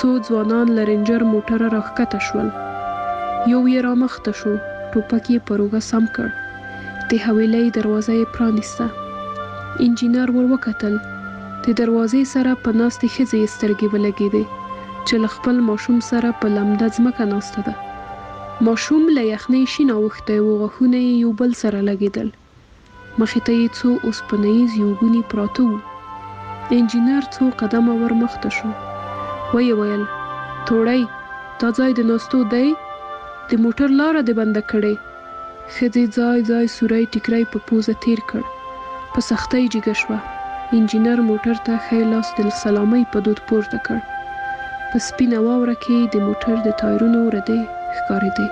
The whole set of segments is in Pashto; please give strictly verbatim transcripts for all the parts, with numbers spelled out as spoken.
څو ځوانان له رینجر موټره راښکته شول. یو یې رامخته شو، ټوپک یې پر اوږه سم کړ. د حویلۍ دروازه یې پرانیسته. انجینر ور وکتل. د دروازې سره په ناستې ښځې یې سترګې ولګېدې چې له خپل ماشوم سره په لمده ځمکه ناسته ده. ماشوم له یخنۍ شین اوښتی و، غاښونه یې یو بل سره لګېدل. مخې ته یې څو اوسپنیز یوګوني پراته وو. انجینر څو قدمه ور مخته شو. ویې ویل: توړۍ، دا ځای د ناستو دی؟ د موټر لاره دې بنده کړې؟ ښځې ځای ځای سوری ټیکری په پوزه تیر کړ. په سختۍ جګه شوه. انجینر موټر ته ښی لاس د سلامۍ په دود پورته کړ. په سپینه واوره کې د موټر د ټایرونو ردې ښکارېدې.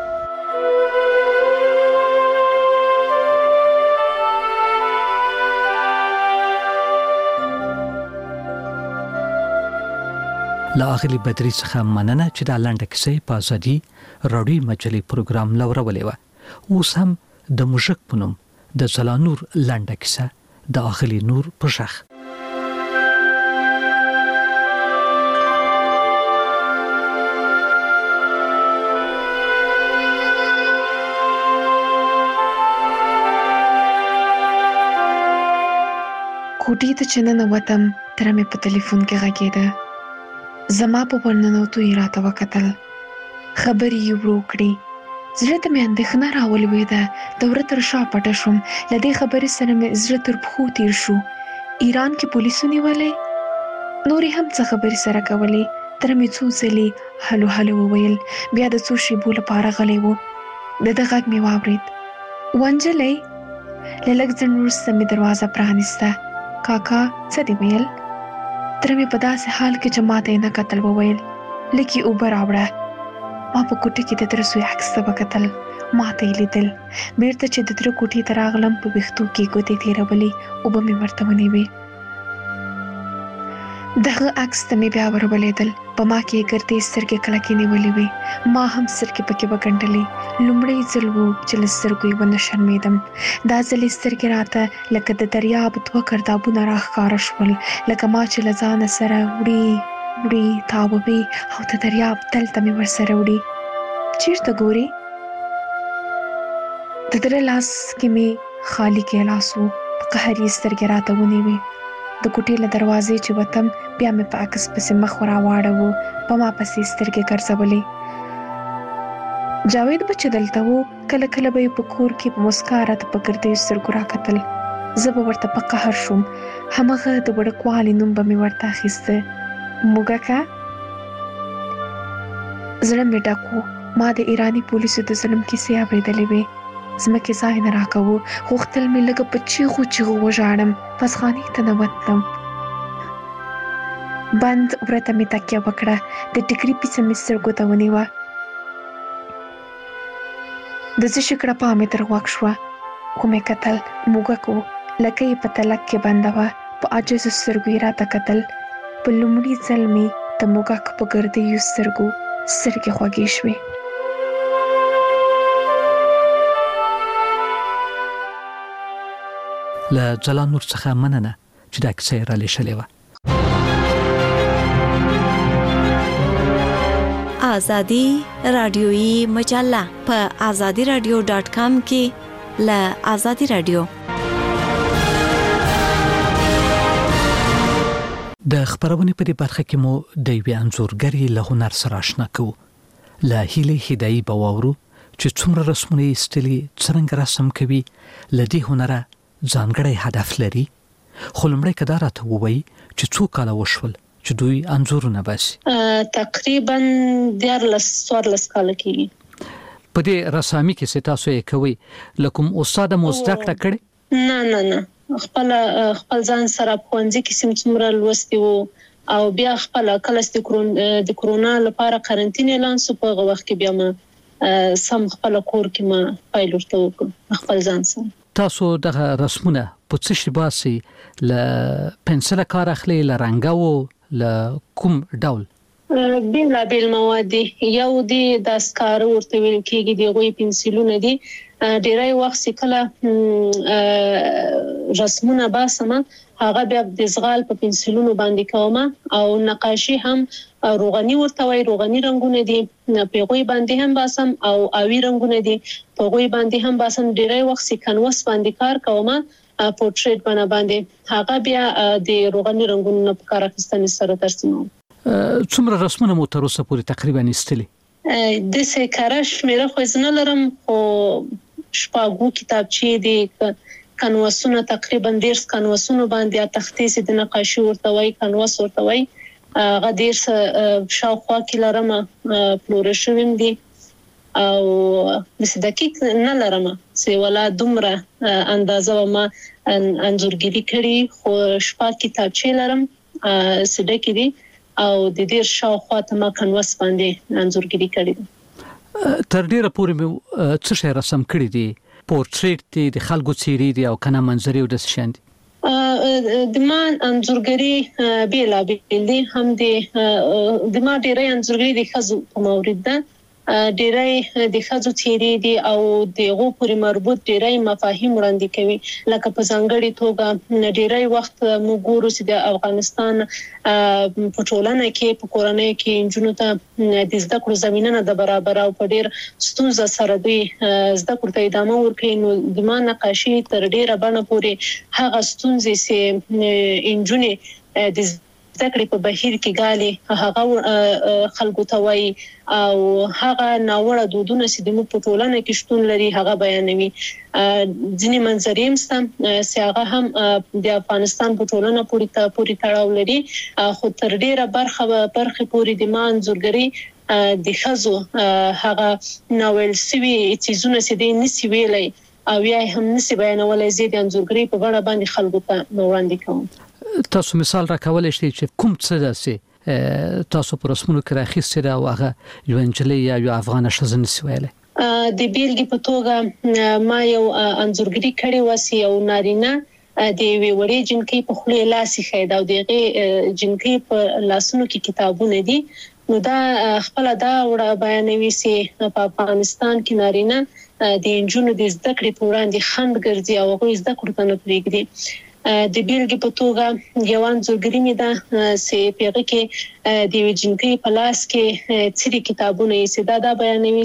له اغلي بدري څخه مننه چې دا لنډه کیسه په ازادي راډیو مجلې پروګرام لورولې وه. اوس هم د موږک په نوم د زلانور لنډه کیسه د اغلي نور په شخ. کوټې ته چې ننوتم، تره مې په تلیفون کې غږېده. زما په ورننوتو یې راته وکتل. خبرې یې ورو کړې. زړه ته مې اندېښنه راولوېده. د وره تر شا پټه شوم. له دې خبرې سره مې زړه تر پښو تیر شو. ایران کې پولیسو نیولی؟ نورې هم څه خبرې سره کولې. تره مې څو ځلې هلو هلو وویل. بیا د څو شېبو لپاره غلی و. د ده غږ مې واورېد: ونجلۍ. له لږ ځنډ وروسته مې دروازه پرانیسته. کاکا څه دې ویل؟ تره مې په داسې حال کې چې ما ته یې نه کتل وویل: لږ یې اوبه راوړه. ما په کوټه کې د تره زوی عکس ته وکتل. ما ته یې لیدل. بیرته چې د تره کوټې ته راغلم، په ویښتو کې ګوتې تېرولې. اوبه مې ورته ونیوې. دغه عکس ته مې بیا ور ولیدل. په ما کې یې ګردې سترګې کلکې نیولې وې. ما هم سترګې پکې وګنډلې. لومړی ځل و چې له سترګو یې ونه شرمېدم. دا ځل یې سترګې راته لکه د دریاب دوه ګردابونه راښکاره شول، لکه ما چې له ځانه سره وړي وړي تاووي او د دریاب تل ته مې ورسره وړي. چېرته ګورې؟ د تره لاس کې مې خالي ګیلاس و. په قهر یې سترګې راته ونیوې. د کوټې له دروازې چې وتم، بیا مې په عکس پسې مخ راواړوه. په ما پسې سترګې ګرځولې. جاوید به چې دلته و، کله کله به یې په کور کې په مسکا راته په ګردیو سترګو راکتل. زه به ورته په قهر شوم. همغه د وړکوالي نوم به مې ورته اخیسته: موږکه. زړه مې ډک و. ما د ایراني پولیسو د ظلم کیسې اورېدلې وې. ځمکې ځای نه راکوو. غوښتل مې لږه په چیغو چیغو وژاړم. پسخانې ته ننوتم. بند وره ته مې تکیه وکړه. د ټیکري پیڅه مې سترګو ته ونیوه. د زه شکړه پا مې تر غوږ شوه. ومې کتل. موږک و. لکه یې په تلک کې بنده وه. په عاجزو سترګو یې راته کتل. په لومړي ځل مې د موږک په ګردیو سترګو سترګې خوږې شوې. له جلانور څخه مننه چې دا کیسه را لېږلې وه. آزادی رادیویی مجله په آزادی رادیو ډاټ کام کې له آزادی رادیو د خبرونې په دې برخه کې مو د یوې انځورګرې له هنر سره آشنا کوو. له هیلې هدایي به واورو چې څومره رسمونه یې ایستلي، څرنګه رسم کوي، له دې هنره ځانګړی هدف لري. خو لومړی که دا راته ووایي چې څو کاله وشول چې دوی انځورونه باسي؟ تقریبا دیارلس څوارلس کاله کېږي. په دې رسامي کې چې تاسو یې کوئ، له کوم استاد مو زده کړه کړې؟ نه نه نه خپل خپل ځان سره ښوونځي کې سم څومره لوستي وو، او بیا خپل کله د کورونا لپاره قرنټین اعلان شو. په هغه وخت کې بیا ما سم خپل کور کې ما فایل ورته وکړ خپل ځان سره. تاسو دغه رسمونه په څه شي باسي؟ له پنسل کار اخلي، له رنګاو، له کوم ډول؟ بیل بیل مواد دي. یو دی د سکار ورته ویل کېږي، دی غوي پنسلونه دي. ډیرای وخت کله رسمونه باسم هغه بیا د زغال په پنسلونو باندې کوم او نقاشي هم روغني ورته وای روغني رنگونه دي په غوي باندې هم باسم او اوی رنگونه دي په غوي باندې هم باسم ډیری وخت سیکنوس باندې کار کوم پورټریټ باندې باندې هغه بیا د روغني رنگونو په کار اخیستنې سره ترسیموم. څومره رسمونه مو تر اوسه پورې تقریبا استلې؟ د سه کارش مېره خو زنه لرم او شپږو کتابچې دي کنواسونه تقریبا ډیر کنواسونه باندې تختې سي د نقاشي ورته وای کنواس ورته وای هغه ډیر شاوخوا کې لرم فلورشوم دي او د دقیق نه لرم چې ولا دومره اندازه ما انځورګری کړی خو شپږ کتابچې لرم سده دي او د ډیر شاوخوا ته ما کنواس باندې انځورګری کړی. تر ډیره پورې مې څه شی رسم کړی دي؟ پورټریټ دي د خلکو څیرې دي او کنه منظرې او د شاندي؟ د ما انځورګری بیلا بیل دي هم د د ما ډیره انځورګری د خزو په مورید ده ډیره د خزو څیرې دي او دغه پورې مربوط ډیره مفاهیم وړاندې کوي لکه په ځانګړي توګه ډیره وخت موږ ګورو چې د افغانستان په ټولنه کې په کورنۍ کې انجونو ته د زده کړو زمينه نه د برابر او په ډیر ستونزه سره دی زده کړو ته ادامه ورکړي نو د ما نقاشي تر ډیره باندې پورې هغه ستونزې سي انجونې د ذکر په بهیر کې غالي هغه خلکو ته وای او هغه ناوړه دودونه چې د مو په ټولنه کې شتون لري هغه بیانوي. ځینې منظرې مستم چې هغه هم د افغانستان په ټولنه پورې ته پورې تړاو لري خو تر ډیره برخه برخه پورې د مان زورګری د خزو هغه ناول سوي چیزونه چې د نسی ویلې او یا هم نسی بیانولای زید انځورګری په غاړه باندې خلکو ته وړاندې کوم. تاسو مثال راکولای شئ چې کوم څه داسې تاسو پر رسمونو کې راخیستي دا واغه یو انجلۍ یا یو افغان ښځه نسی ویلې؟ د بیلګې په توګه ما یو انځورګری کړی وسی او نارینه د وی وړې جنکې په خله لاسي خیدا او دغه جنکې په لاسونو کې کتابونه دي نو دا خپل دا وړ بیانوي چې په افغانستان کې نارینه د انجونو د زده کړې په وړاندې خند ګرځي او هغه زده کړو ته نه پریږدي. د بیلګې په توګه یو انځورګری مې ده چې پیغه کې د وجنکې په لاس کې څری کتابونه یې دا د بیانوي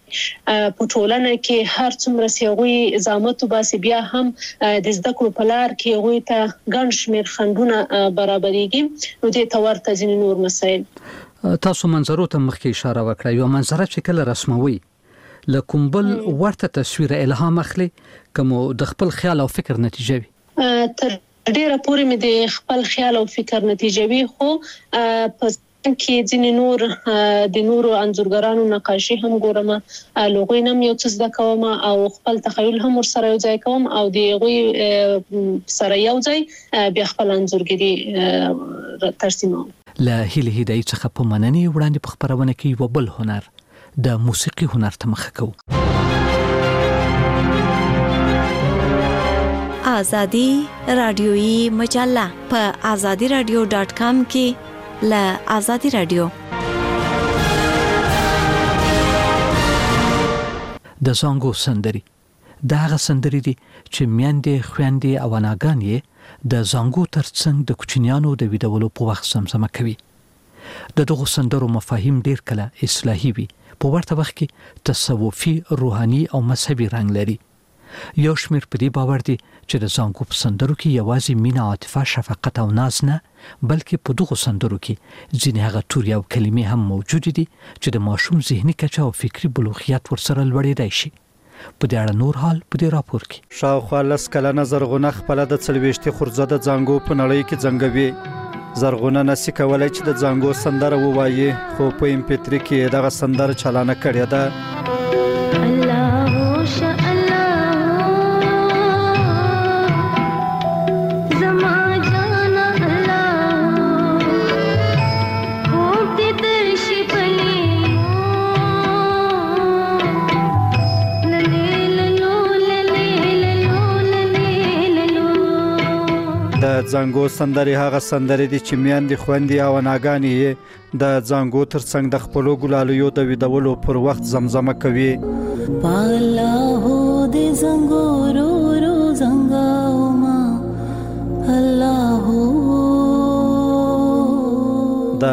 چې په ټولنه کې هر څومره سیغوي زامت باسي بیا هم د زده کړو په لار کې غوي ته ګڼ شمیر خندونه برابرېږي نو د تورته ځینې نور مسایل. تاسو منظرو ته مخکې اشاره وکړه یو منظره چې کله رسموي لکه بل ورته تصویر الهام اخلي کوم د خپل خیال او فکر نتیجه وي؟ تر ډیره پورې مې د خپل خیال او فکر نتیجه وي خو په کې ځینې نور د نورو انځورګرانو نقاشي هم ګورم لوګوي نم یو څه زده کوم او خپل تخیل هم ورسره یو ځای کوم او د غوي سره یو ځای بیا خپل انځورګری ترسیموم. له هیله هدایي څخه په مننې وړاندې په خبرونه کې یو بل هنر د موسیقي هنر ته مخه کوو. آزادی رادیویی مجله په آزادی رادیو ډاټ کام کې له آزادی رادیو د زانګو سندري دا هغه سندري دي چې میندې خويندې او اناګانې د زانګو ترڅنګ د کوچنیانو د ویډیولو په وخت سمسمه کوي. د دغه سندرو مفاهیم ډیر کله اصلاحي وي په ورته وخت کې تصوفي روحاني او مذهبي رنګ لري. یو شمیر په دې باور دي چې د زانګو په سندرو کې یوازې مینا عاطفه شفقت او ناز نه بلکې په دغه سندرو کې ځینې هغه توري او کلمې هم موجود دي چې د ماشوم ذهني کچه او فکری بلوغیت ورسره لوړېدای شي. په دې اړه نور حال په دې راپور کې شاوخوا لس کلنه زرغونه خپل د څلويشتي خورزه د زانګو په نړۍ کې ځنګوي. زرغونه نسی کولای چې د زانګو سندره ووایي خو په ام پی تری کې دغه سندره چالانه کړې ده. الله ش د زانګو سندري هغه سندري دي چې میاندې خويندې او اناګانې د زانګو ترڅنګ د خپلو ګلالو د ویډولو پر وخت زمزمه کوي. بالا هو د زنګو رو رو زنګاو ما الله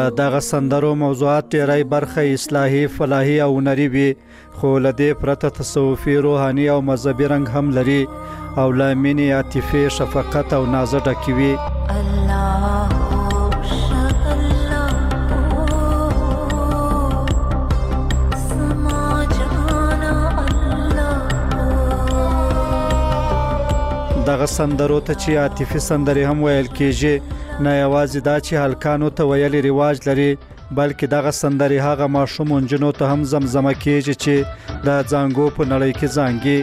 د دغه سندرو موضوعات ډیری برخه اصلاحي فلاحي او هنري وي خو له دې پرته تصوفي روحاني او مذهبي رنګ هم لري او له مینې عاطفې شفقت او ناز ډکې وي. دغه سندرو ته چې عاطفي سندرې هم ویل کېږي نه یوازې دا چې هلکانو ته ویل رواج لري بلکې دغه سندرې هغه ماشوم نجونو ته هم زمزمه کېږي چې د زانګو په نړۍ کې زانګي.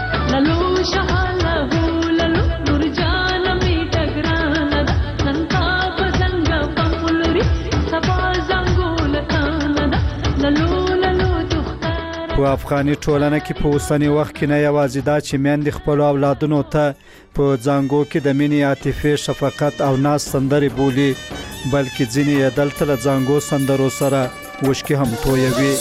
په افغاني ټولنه کې په اوسنی وخت کې نه یوازې دا چې میندې خپل اولادونو ته په زانګو کې د مینې عاطفې شفقت او ناز سندرې بولي بلکې ځینې یې دلته له زانګو سندرو سره وشکې هم تویوي.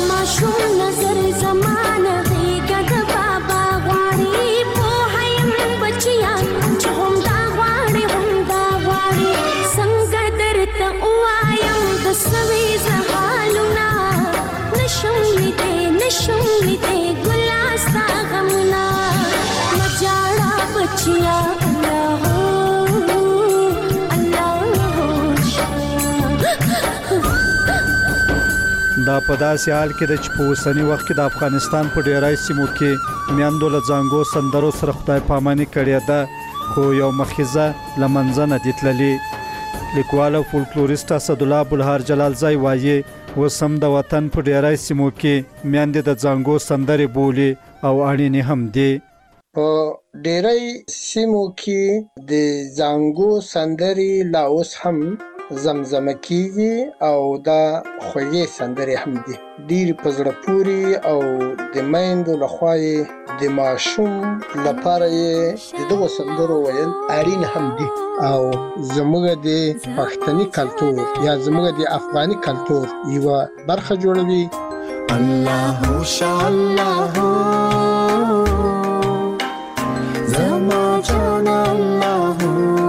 دا په داسې حال کې د چې په اوسنی وخت کې د افغانستان په ډیری سیمو کې میندو له زانګو سندرو سره خدای پاماني کړې ده خو یو مخیزه له منځه نه دي تللي. لیکوال او فولکلوریست اسدالله بلهار جلالزی وایي اوس هم د وطن په ډیری سیمو کې میندې د زانګو سندرې بولي او اړینې هم دي. په ډیری سیمو کې د زانګو سندرې لا اوس هم زمزمه کیږي او دا خوږې سندرې هم دي. ډېر په زړه پورې او د میندو لخوا د ماشوم لپاره د دغو سندرو ویل اړین هم دي او زموږ د پښتني کلتور یا زموږ د افغاني کلتور یوه برخه جوړوي. الله شاء الله زما جان الله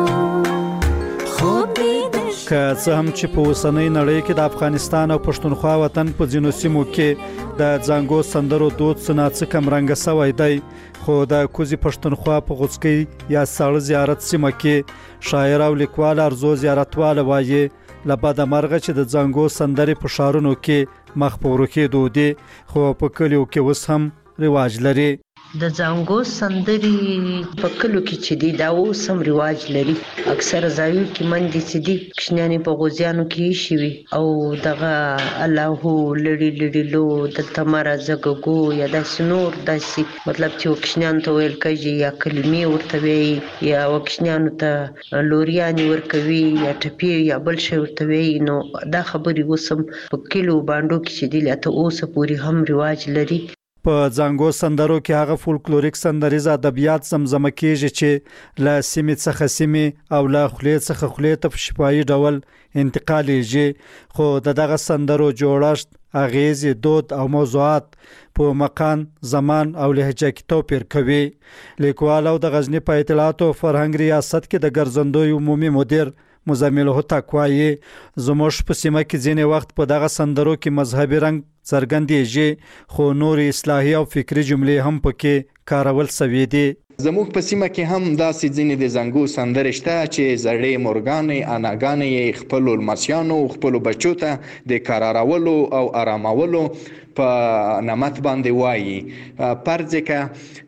که څه هم چې په اوسنۍ نړۍ کې د افغانستان او پښتونخوا وطن په ځینو سیمو کې د زانګو سندرو دود څه ناڅه کم رنګه سوی دی خو د کوزي پښتونخوا په غوڅکۍ یا ساړه زیارت سیمه کې شاعر او لیکوال ارزو زیارتواله وایي له بده مرغه چې د زانګو سندرې په ښارونو کې مخ په ورکېدو دي خو په کلیو کې اوس هم رواج لري. د زانګو سندرې په کلو کې چې دي دا اوس هم رواج لري. اکثر ځایو کې منډې چې دي کوچنیانې په غوزیانو کې ایښي وي او دغه الله لړي لړي لو دلته مه راځه ګګو یا داسې نور داسې مطلب چې کوچنیانو ته ویل کېږي یا کلمې ورته وایي یا کوچنیانو ته لوریانې ورکوي یا ټپې یا بل شی ورته وایي. نو دا خبرې اوس هم په کلو بانډو کې چې دي لا ته اوسه پورې هم رواج لري. په زانګو سندرو کې هغه فولکلوریک سندریز ادبیات زمزمه کېږي چې له سیمې څخه سیمې او له خولې څخه خولې ته په شفاهي ډول انتقالیږي خو د دغه سندرو جوړښت اغیزې دود او موضوعات په مکان زمان او لهجه کې توپیر کوي. لیکوال او د غزنی په اطلاعات او فرهنګ ریاست کې د ګرځندوی عمومي مدیر مزمل هوتک وایي زموږ په سیمه کې ځینې وخت په دغه سندرو کې مذهبي رنګ څرګندېږي خو نور اصلاحي او فکری جملې هم پکې کارول سوي دي. زموږ په سیمه کې هم داسې ځینې د زانګو سندرې شته چې زړې مورګانې اناګانې یې خپلو لمسیانو خپلو بچو ته د کرارولو او آرامولو په نمت باندې وایي. پرځې که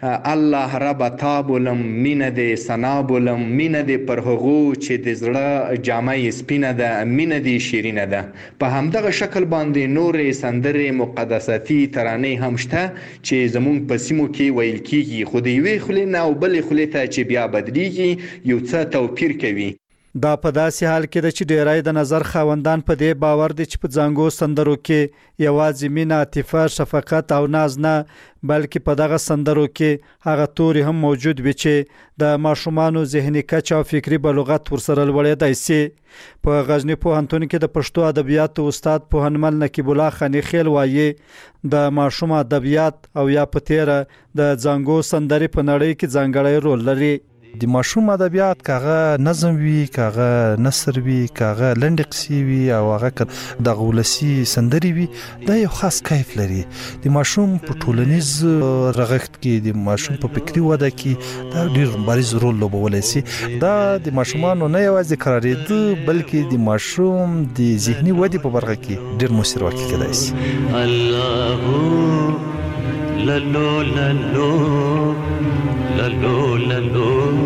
الله رب تا بولم مینه دې ثنا بولم مینه دې پر هغو چې د زړه جامه یې سپینه ده مینه دې شیرینه ده. په همدغه شکل باندې نورې سندرې مقدساتي ترانې هم شته چې زموږ په سیمو کې ویل کېږي خو د یوې خولې نه او بلې خولې ته چې بیا بدلیږي یو څه توپیر کوي. دا په داسې حال کې ده چې ډیری د نظر خاوندان په دې باور دي چې په زانګو سندرو کې یوازې مینه عاطفه شفقت او ناز نه بلکې په دغه سندرو کې هغه توري هم موجود وي چې د ماشومانو ذهني کچه او فکری بلوغت ورسره لوړېدای شي. په غزنی پوهنتون کې د پښتو ادبیاتو استاد پوهنمل نقیب الله خانی خیل وایي د ماشوم ادبیات او یا په تیره د زانګو سندرې په نړۍ کې ځانګړی رول لري. د د ماشوم ادبیات کاغه نظم وی کاغه نثر وی کاغه لنډ قصې وی او هغه د غولسی سندري وی دا یو خاص کیف لري د ماشوم په ټولنیز رغښت کې د ماشوم په فکری وده کې دا ډیر بارز رول لوبولای شي دا د ماشومانو نه یوازې قرارېد بلکې د ماشوم د ذهني ودې په برخه کې ډیر مؤثر واقع کېدای شي الله لالو لالو لالو لالو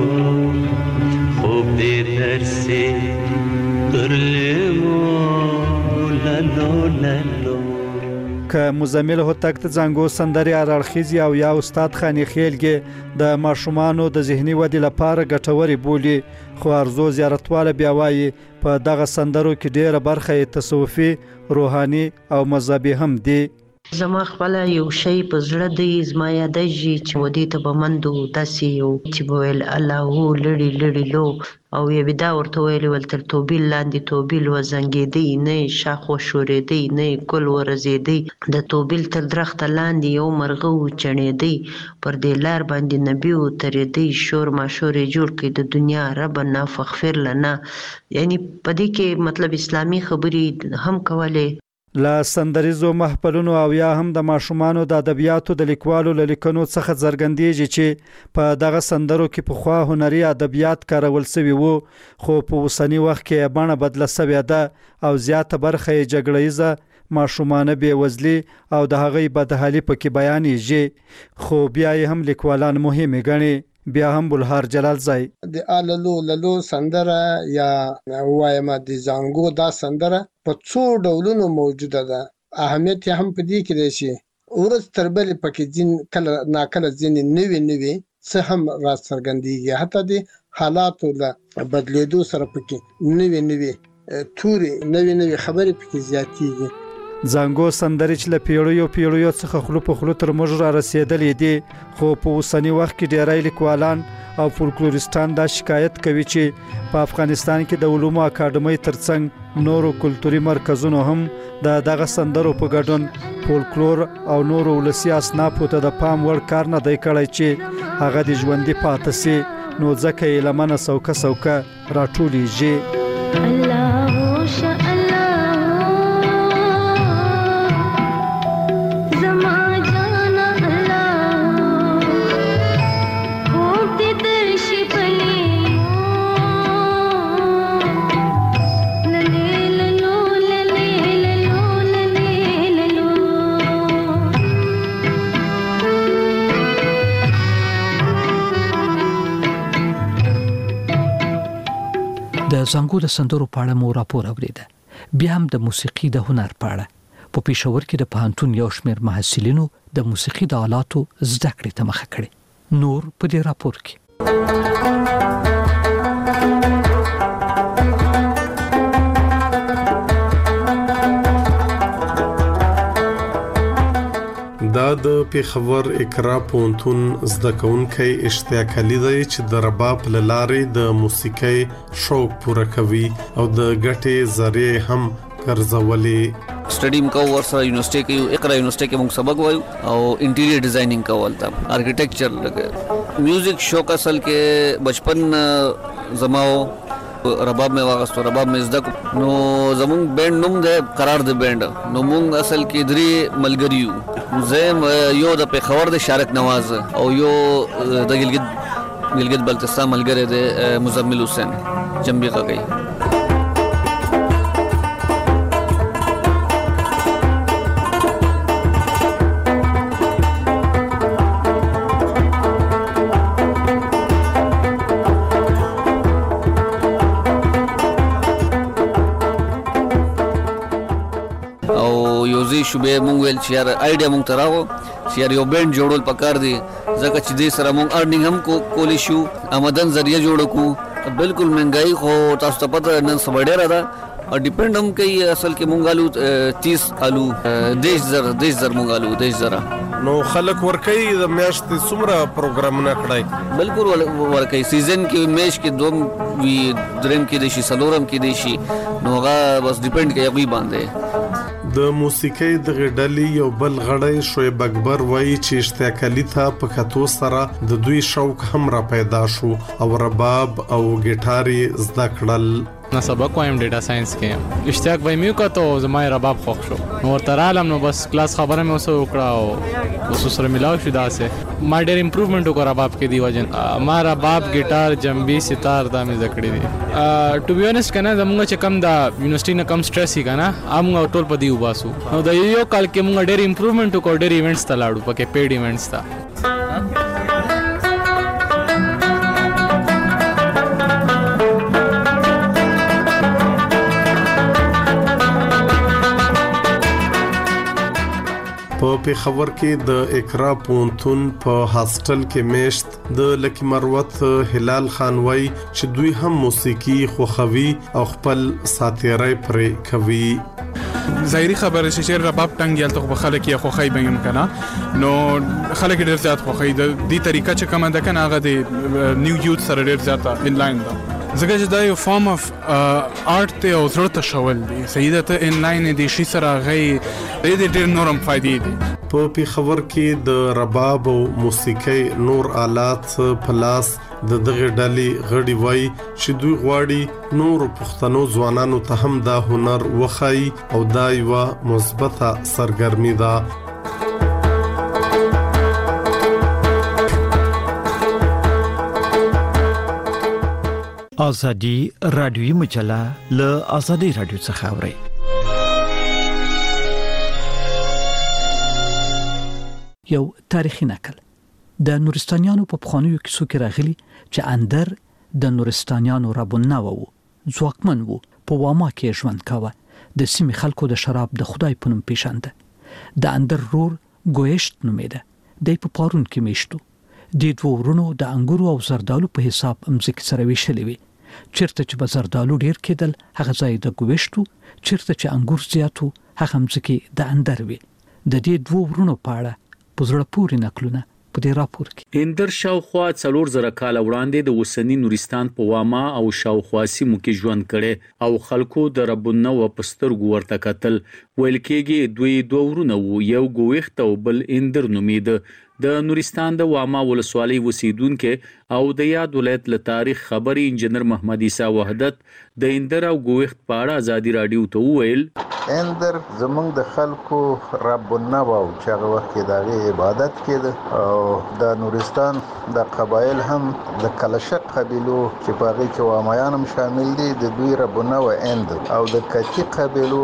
خوب دې درسي ترلمو لالو لالو که مزمل هوتک ته زنګو سندري ارالخیزي او یا استاد خانی خیلګي د ماشومانو د ذهني ودې لپاره ګټوري بولی خو ارزو زیارتواله بیا وایي په دغه سندرو کې ډیره برخه تصوفي روحاني او مذهبي هم دي زما خپل یو شی په زړه دی زما یادېږي چې ودی ته بمندو داسې یو چې بویل الله لړی لړی لو او یې بدا ورته ویل ول تر توبیل لاندې توبیل وزنګېدی نه شاخ و شورېدی نه ګل ورزېدی د توبیل تر درخت لاندې یو مرغه و چڼېدی پر دې لار باندې نبی و ترېدی شور ما شورې جوړ کړي د دنیا ربنا فغفر لنا یعنی په دې کې مطلب اسلامي خبرې هم کولې لا سندریزو محفلونو او یا هم د ماشومانو د ادبیاتو د لیکوالو له لیکنو څخه څرګندېږي چې په دغه سندرو کې په خوا هنري ادبیات کارول شوی وو خو په اوسنی وخت کې باندې بدله شوې ده او زیاته برخه یې جګړه‌یزه ماشومانه بېوزلي او د هغې بدحالي پکې بیانېږي خو بیا یې هم لیکوالان مهمې ګڼي بیا هم بلهار جلال زای د آللو للو سندره یا وایم د زنګو دا سندره په څو ډولونو موجوده ده اهمیت هم په دې کې دی چې ورځ تر بلې پکې ځین کله ناکله ځینې نوي نوي څه هم را څرګندېږي حتی د حالاتو له بدلېدو سره پکې نوي نوي توري نوي نوي خبرې پکې زیاتېږي زنګو سندرې چې له پیړیو پیړیو څخه خلو په خلو تر موږ را رسېدلې دي خو په اوسنی وخت کې ډېری لیکوالان او فولکلوریستان دا شکایت کوي چې په افغانستان کې د علومو اکاډمۍ ترڅنګ نورو کلتوري مرکزونو هم د دغه سندرو په ګډون فولکلور او نورو ولسي اصنافو ته د پام وړ کار نه دی کړی چې هغه د ژوندي پاتې سي نو ځکه یې لمنه سوکه سوکه راټولیږي الله شاء د زنګو د سندرو په اړه مو راپور اوریده بیا هم د موسیقي د هنر په اړه په پېښور کې د پوهنتون یو شمېر محصلینو د موسیقي د آلاتو زده کړې ته مخه کړې نور په دې راپور کې دا د پېښور اقرا پوهنتون زده کوونکی اشتیاق علي دی چې د رباب له لارې د موسیقۍ شوق پوره کوي او د ګټې ذریعې هم ګرځولې سټډیم کو ورسره یونیورسيټي کې اقرا یونیورسيټي کې موږ سبق وایو او انټیریئر ډیزاینینګ کول تا آرکیټیکچر لګه میوزیک شوق اصل کې بچپن زماو رباب میں واغستو رباب میں زده نو زمون بینډ نوم ده قرار ده بینډ نو مونږ اصل کې درې ملګریو زم یو د پیښور د شارک نواز او یو د ګلګت ګلګت بلتستان ملګری ده مزمل حسین جنبی غږی شوبې مونږ ویل چې یار آیډیا مونږ تراو چې یار یو بینډ جوړول پکار دی ځکه چې دې سره مونږ ارنینګ هم کو کولی شو آمدن ذریعہ جوړ کو بالکل مهنګای خو تاسو ته پته نن سبا ډیره ده او ډیپند هم کوي اصل کې مونږ الو تیس الو دیش زر دیش زر مونږ الو دیش زر نو خلک ورکي د میاشتې څومره پروګرامونه کړای بالکل ورکي سیزن کې میش کې دوم وی درم کې د شي سلورم کې د شي نو هغه بس ډیپند کوي غوي باندې د موسیقۍ د غډلې یو بل غړی شعیب اکبر وایي چې اشتیاق علي ته په کتو سره د دوی شوق هم را پیدا شو او رباب او ګیټار زده کړل. نه سبق وایم ډیټا ساينس کې اشتیاق وای میو کته زما رباب خوښ شو نو ورته رالم نو بس کلاس خبره مې اوسه وکړه او اوس سره ملاو شو داسه ما ډېر امپروومنت وکړ رباب کې دی وجن ما رباب ګیټار جنبي ستار دا مې ذکرې دي ټو بي اونست کنه زموږ چې کم دا یونیورسيټي نه کم سټرس هی کنه موږ ټول په دی وباسو نو دا یو کال کې موږ ډېر امپروومنت وکړ ډېر ایونټس ته لاړو پکې پیډ ایونټس ته. په پیښور کې د اقرا پونتون په هاستل کې میشت د لکی مروت هلال خان وای چې دوی هم موسیقي خوخوي او خپل ساتيري پرې کوي. ظاهري خبره چې رباب ټنګ یالته خو خلک یې خوخی بیم کنه نو خلک ډیر زیات خوخی د دې طریقه چې کومه ده کنه هغه د نیو یوت سره ډیر زیات ان لاین ده زګه چې دا یو فارم اف آرت ته او زړه ته شول دي سیده ته ان لاین دي شي سره غي دې ډیر نورم فائدې دي. په پیښور کې د رباب او موسیقي نور آلات په لاس د دغه ډلې غړي وای چې دوی غواړي نور پښتنو ځوانانو ته هم دا هنر وخی او دا یو مثبته سرګرمي ده. آزادی رادیویی مجله له آزادی رادیو څخه اوري. یو تاریخي نقل د نورستانیانو په پخوانیو کیسو کې راغلي چې اندر د نورستانیانو ربونه وو ځواکمن وو په واما کې ژوند کاوه د سیمې خلکو د شراب د خدای په نوم پیژانده د اندر رور ګویشت نومېده د په پارون کې میشتو د دوه ورونو د انګورو او زردالو په حساب امزک سره ویشلې وي چیرته چې په زردالو ډیر کېدل هغه ځای د ګویشتو چیرته چې انګور زیاتو هغه امزک د اندر وي د دې دوه ورونو په اړه پزړه پوری نقلونه په دې راپور کې اندر شاوخوا څلور زره کال وړاندې د وسنی نورستان په واما او شاوخوا سیمو کې ژوند کړي او خلکو د ربونه و پسترګو ورته کتل ویل کېږي دوی دوه ورونه وو یو ګوښت او بل اندر نومید د نورستان د واما ولسوالۍ اوسیدونکو او د یاد ولایت له تاریخ خبري انجنیر محمد عیسی وحدت د اندر او ګوښت په اړه ازادي رادیو ته وویل اندر زمونږ د خلکو ربونه وو چې هغه وخت کې د عبادت کېده او د نورستان د قبایل هم د کلشق قبیلو چې په هغه کې وامایان هم شامل دي د دوی ربونه و اند او د کتی قبیلو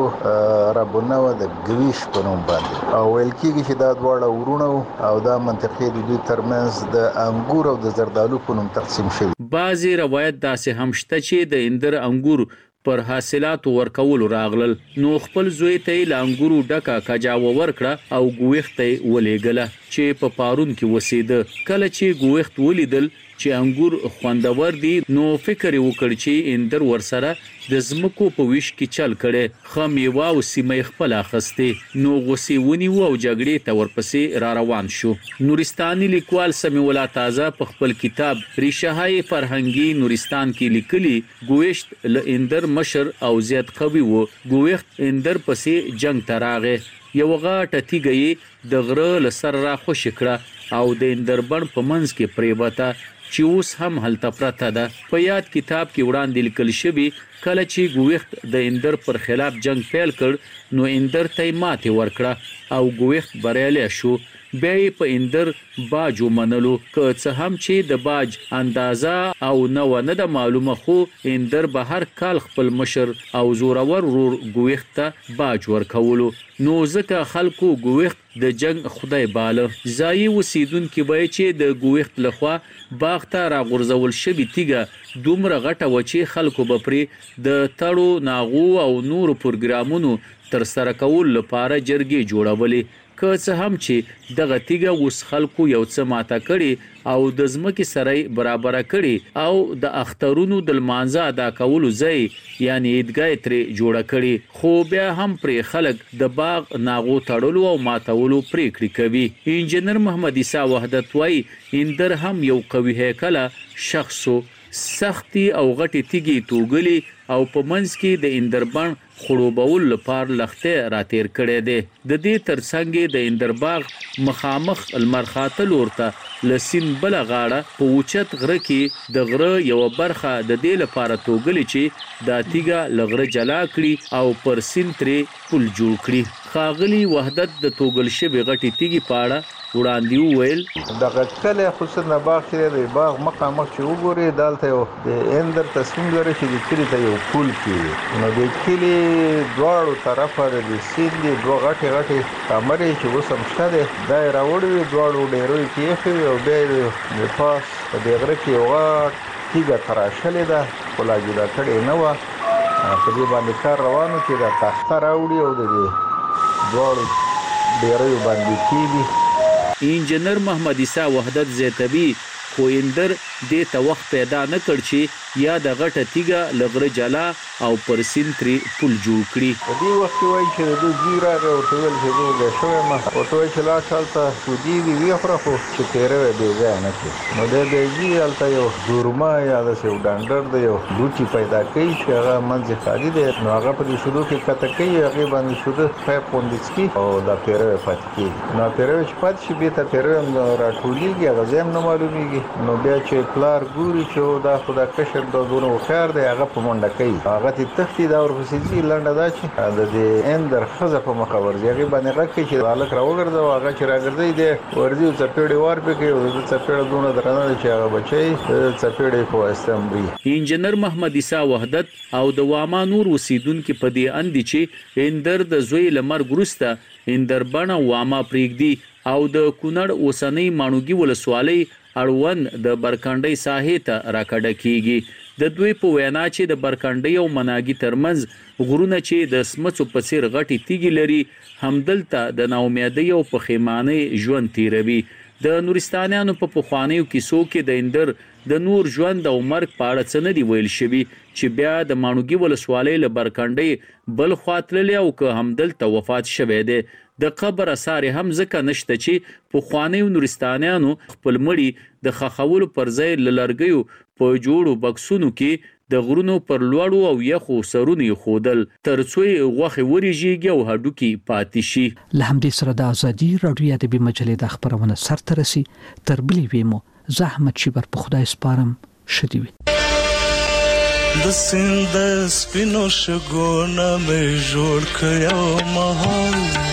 ربونه و د ګویش په نوم باندې او ویل کېږي چې دا دواړه ورونه او دا منطقې د دوی ترمنځ د انګور او د زردالو په نوم تقسیم شوی. بعضی روایت داسې هم شته چې د اندر انګور پر حاصلات ورکول راغلل نو خپل زوی ته لانګورو ډکا کجاو ورکړه او ګوښت ته ولېګله چې په پارون کې وسیده کله چې ګوښت ولیدل چې انګور خوندور دي نو فکر وکړ چې اندر ورسره د زمکو په ویش کې چل کړي خمیوا او سیمه خپل اخسته نو غوسی ونی او جګړې ته ورپسې را روان شو. نورستاني لیکوال سمیع الله تازه په خپل کتاب ریشه‌های فرهنګي نورستان کې لیکلي ګوښت ل اندر مشر او زیات قوي وو ګوښت اندر پسې جنگ تراغه یو غاټه تیګي د غره لسر را خوش کړه او د اندربن په منځ کې پریبته چې اوس هم هلته پرته ده. په یاد کتاب کې وړاندې لیکل شوی کله چې ګوښت د اندر پر خلاف جنگ پیل کړ نو اندر ته ماته ورکړه او ګوښت بریالی شو. بیا په اندر باج ومنلو که څه هم چې د باج اندازه او نو نه د معلومه خو اندر به هر کال خپل مشر او زورور ورور ګوښت ته باج ورکولو نو ځکه خلکو ګوښت د جنگ خدای باله ځای وسیدونکو به چې د ګوښت لخوا باغ ته راغورځول شوی تیګه دومره غټه و چې خلکو به پرې د تړو ناغو او نور پروګرامونو تر سره کول لپاره جرګې جوړولې که څه هم چې دغه تیګه اوس خلکو یو څه ماته کړي او د ځمکې سره برابر کړي او د اخترونو د لمانځه ادا کولو ځای یعنی عیدګاه ترې جوړه کړي خو بیا هم پر خلک د باغ ناغو تړلو او ماتولو پریکړې کوي. انجنیر محمد عیسی وحدت وای اندر هم یو قوي هیکله شخصو سختي او غټي تیګي توګلي او په منځ کې د اندربن خړوبول لپاره لخته راتیر کړي دي د دې ترڅنګ د اندرباغ مخامخ المرخاتل ورته لسین بل غاړه په اوچت غره کې د غره یو برخه د دې لپاره توګلی چې د تیګه لغره جلا کړي او پر سین ترې پل جوړ کړي خاغلی وحدت د توګل شوی غټي تیګي پاړه وړاندې ویل دغه کله خصوصا باغ کې د باغ مقامخ چې وګوري دالته یو د اندر تصمیم لري چې د کلی ته یو پل کې نو د کلی دواړو طرفه د سین دی دوه غټي غټي کمرې چې وسم شته د راوړوي دواړو ډیروي کې یو به د پاس د غره کې یو تیګه تراشلې ده کولا جوړه کړې نه و په دې باندې کار روانو چې د تخته راوړي او د دواړو ډیروي باندې کېږي انجنیر محمد عیسی وحدت زیتبی خو اندر د ته وخت پیدا نه کړ چې یا د غټه تیګه لغره جلا او پر سین تری پل جوړ کړي په دې وخت وای چې د جیرا او ټول چې د شوه ما او ټول چې لا چالتا سودی دی وی خو خو چې تیرې دی ځای نه کې نو د دې جی الته یو دورما یا د سیو ډانډر دی یو دوچی پیدا کوي چې هغه منځ خالي دی نو هغه په دې شروع کې کته کوي هغه باندې شروع په پوندسکی او د تیرې پاتې نو تیرې چې پاتې شي به ته تیرې راټولېږي هغه زم نه معلومیږي نو بیا چې پلار ګوري چې دا خدا کشر د دونو خیر دی هغه په منډه کوي هغه ته تختی دا ورپسې لنډه دا چې د دې اندر خزه په مخاور دی هغه باندې راکې چې بالک راوګرځي هغه چې راګرځي دی ورځي چپېړې ور په کې او چپېړه دونه درنه چې هغه بچي چپېړې په استمبري انجنیر محمد عیسی وحدت او د واما نور وسیدونکو په دې اندي چې اندر د زوی لمر ګرسته اندر بڼه واما پریګدي او د کونړ اوسنۍ مانوګي ولسوالۍ اړوند د برکانډي ساحې ته راکړه کیږي د دوی په وینا چې د برکانډي او مناګي ترمنځ غرونه چې د سمڅو په څیر غټي تیګي لري همدلته د ناامیدۍ او پخیمانه ژوند تیروي د نورستانیانو په پخوانیو کیسو کې د اندر د نور ژوند او مرګ په اړه څه نه دی ویل شوی چې بیا د مانوګي ولسوالۍ له برکانډي بل خاطرلی او که همدلته وفات شوی دی د قبر اثار هم ځکه نشته چې په خوانی نورستانیانو خپل مړی د خخولو پر ځای لړګیو په جوړو بکسونو کې د غرونو پر لوړو او یخو سرونو خودل ترڅو غوخه وريږي او هډو کې پاتې شي له همدې سره د ازادي رادیو ادبي مجلې د خبرونه سر ترسي تر بلې ویمو زحمت شبر په خدای سپارم شدي وي د سند سپینو شګونه مې جوړ کړو مهال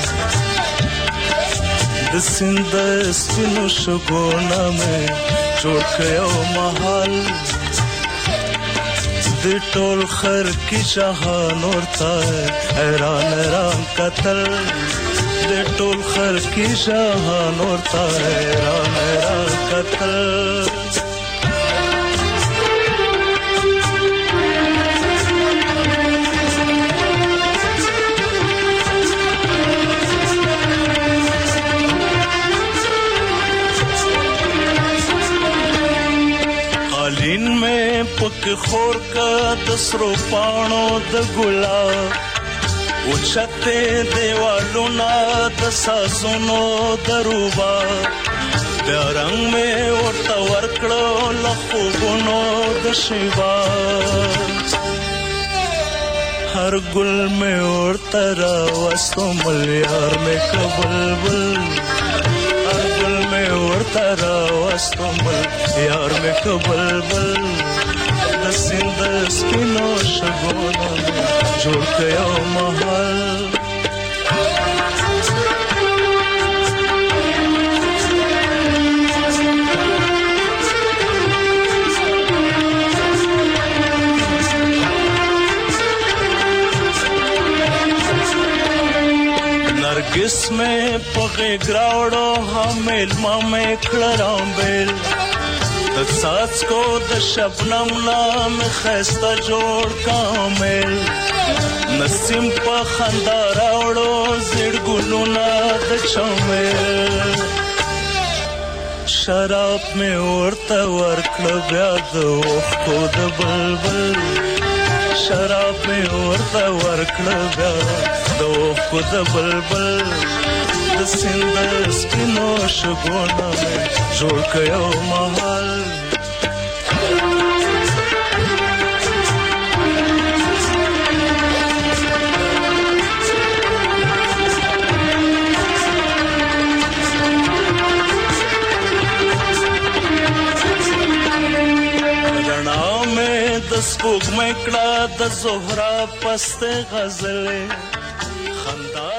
د سند سپینو شګونه مې جوړ کړو مهال د ټول خر کې جهان ورته حیران حیران قتل د ټول خر کې جهان ورته حیران حیران قتل قالین میں پک خور کا دسرو پانو د ګلاب او چته دیوالو نا د سازونو دروبا د رنگ میں ورته ورکړو لخوبونو د شیوا هر ګل میں ورته را وستو ملیار میں کبلبل میں ورته را واستومل یار میں کبلبل د سند سپینو شګونه جوړ کړو محل नरगिस में पगे ग्रावड़ो हमेल मामे खड़राम बेल त सास को द शबनम नाम खस्ता जोड़ कामेल नसीम पा खंदा रावड़ो जिड़ गुलुना द चमेल शराब में उड़ता वर्कड़ ब्याद को द बलबल शराब में उड़ता वर्कड़ ब्याद दो खुद बलबल द सिंद स्पिनो शगोना में जोड़ कयो महल سپوږمۍ کړه د زهرا پسته غزلې